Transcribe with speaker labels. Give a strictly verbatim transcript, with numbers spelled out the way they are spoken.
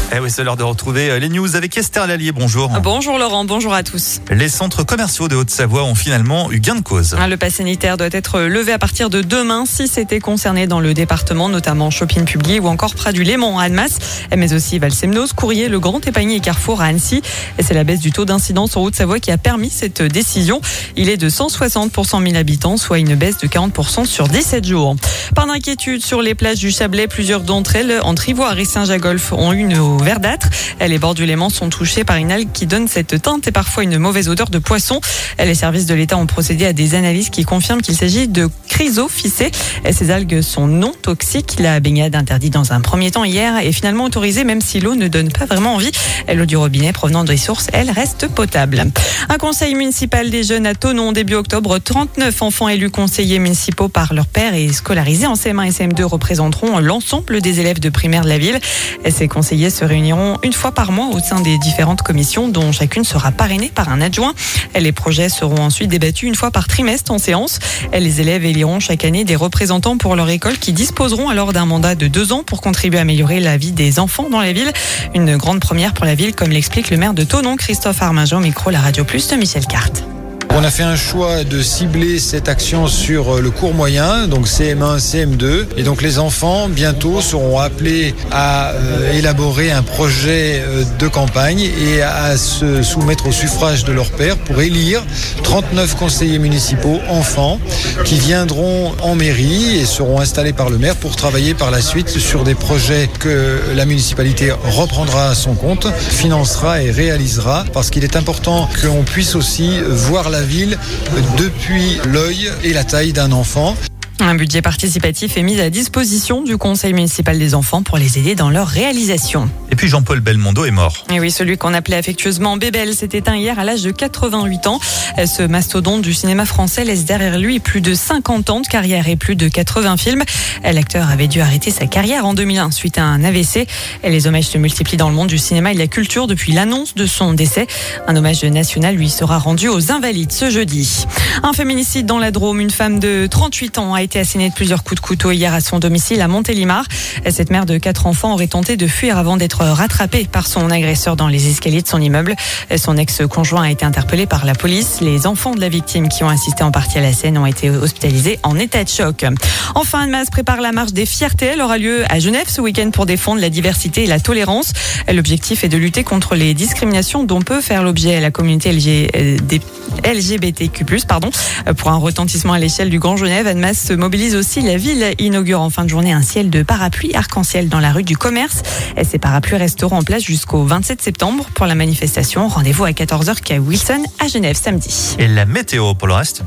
Speaker 1: Eh oui, c'est l'heure de retrouver les news avec Esther Lallier. Bonjour.
Speaker 2: Bonjour Laurent, bonjour à tous.
Speaker 1: Les centres commerciaux de Haute-Savoie ont finalement eu gain de cause.
Speaker 2: Le pass sanitaire doit être levé à partir de demain si c'était concerné dans le département, notamment Shopping Publi ou encore Prat du Léman à Annemasse, mais aussi Val-Semnoz, Courrier, Le Grand Épagny et Carrefour à Annecy. Et c'est la baisse du taux d'incidence en Haute-Savoie qui a permis cette décision. Il est de cent soixante pour cent mille habitants, soit une baisse de quarante pour cent sur dix-sept jours. Pas d'inquiétude sur les plages du Chablais. Plusieurs d'entre elles, entre Ivoire et Saint-Jacques-Golf, ont une eau verdâtre. Les bords du Léman sont touchés par une algue qui donne cette teinte et parfois une mauvaise odeur de poisson. Les services de l'État ont procédé à des analyses qui confirment qu'il s'agit de chrysophycées. Ces algues sont non toxiques. La baignade interdite dans un premier temps hier est finalement autorisée, même si l'eau ne donne pas vraiment envie. L'eau du robinet provenant des sources, elle, reste potable. Un conseil municipal des jeunes à Thonon début octobre. trente-neuf enfants élus conseillers municipaux par leur père et scolarisés en C M un et C M deux représenteront l'ensemble des élèves de primaire de la ville. Ces conseillers se réuniront une fois par mois au sein des différentes commissions dont chacune sera parrainée par un adjoint. Les projets seront ensuite débattus une fois par trimestre en séance. Les élèves éliront chaque année des représentants pour leur école qui disposeront alors d'un mandat de deux ans pour contribuer à améliorer la vie des enfants dans la ville. Une grande première pour la ville, comme l'explique le maire de Thonon, Christophe Armingeau, au micro La Radio Plus de Michel Carte.
Speaker 3: On a fait un choix de cibler cette action sur le court moyen, donc C M un, C M deux. Et donc les enfants, bientôt, seront appelés à euh, élaborer un projet euh, de campagne et à se soumettre au suffrage de leur père pour élire trente-neuf conseillers municipaux enfants qui viendront en mairie et seront installés par le maire pour travailler par la suite sur des projets que la municipalité reprendra à son compte, financera et réalisera, parce qu'il est important qu'on puisse aussi voir la ville depuis l'œil et la taille d'un enfant.
Speaker 2: Un budget participatif est mis à disposition du Conseil municipal des enfants pour les aider dans leur réalisation.
Speaker 1: Et puis Jean-Paul Belmondo est mort.
Speaker 2: Et oui, celui qu'on appelait affectueusement Bébel s'est éteint hier à l'âge de quatre-vingt-huit ans. Ce mastodonte du cinéma français laisse derrière lui plus de cinquante ans de carrière et plus de quatre-vingts films. L'acteur avait dû arrêter sa carrière en deux mille un suite à un A V C. Les hommages se multiplient dans le monde du cinéma et de la culture depuis l'annonce de son décès. Un hommage national lui sera rendu aux Invalides ce jeudi. Un féminicide dans la Drôme. Une femme de trente-huit ans a été assénée de plusieurs coups de couteau hier à son domicile à Montélimar. Cette mère de quatre enfants aurait tenté de fuir avant d'être rattrapée par son agresseur dans les escaliers de son immeuble. Son ex-conjoint a été interpellé par la police. Les enfants de la victime qui ont assisté en partie à la scène ont été hospitalisés en état de choc. Enfin, Annemasse prépare la marche des fiertés. Elle aura lieu à Genève ce week-end pour défendre la diversité et la tolérance. L'objectif est de lutter contre les discriminations dont peut faire l'objet la communauté L G B T Q plus, pardon. Pour un retentissement à l'échelle du Grand Genève, Annemasse se mobilise aussi. La ville inaugure en fin de journée un ciel de parapluies arc-en-ciel dans la rue du Commerce. Et ces parapluies resteront en place jusqu'au vingt-sept septembre pour la manifestation. Rendez-vous à quatorze heures quai Wilson à Genève samedi.
Speaker 1: Et la météo pour le reste?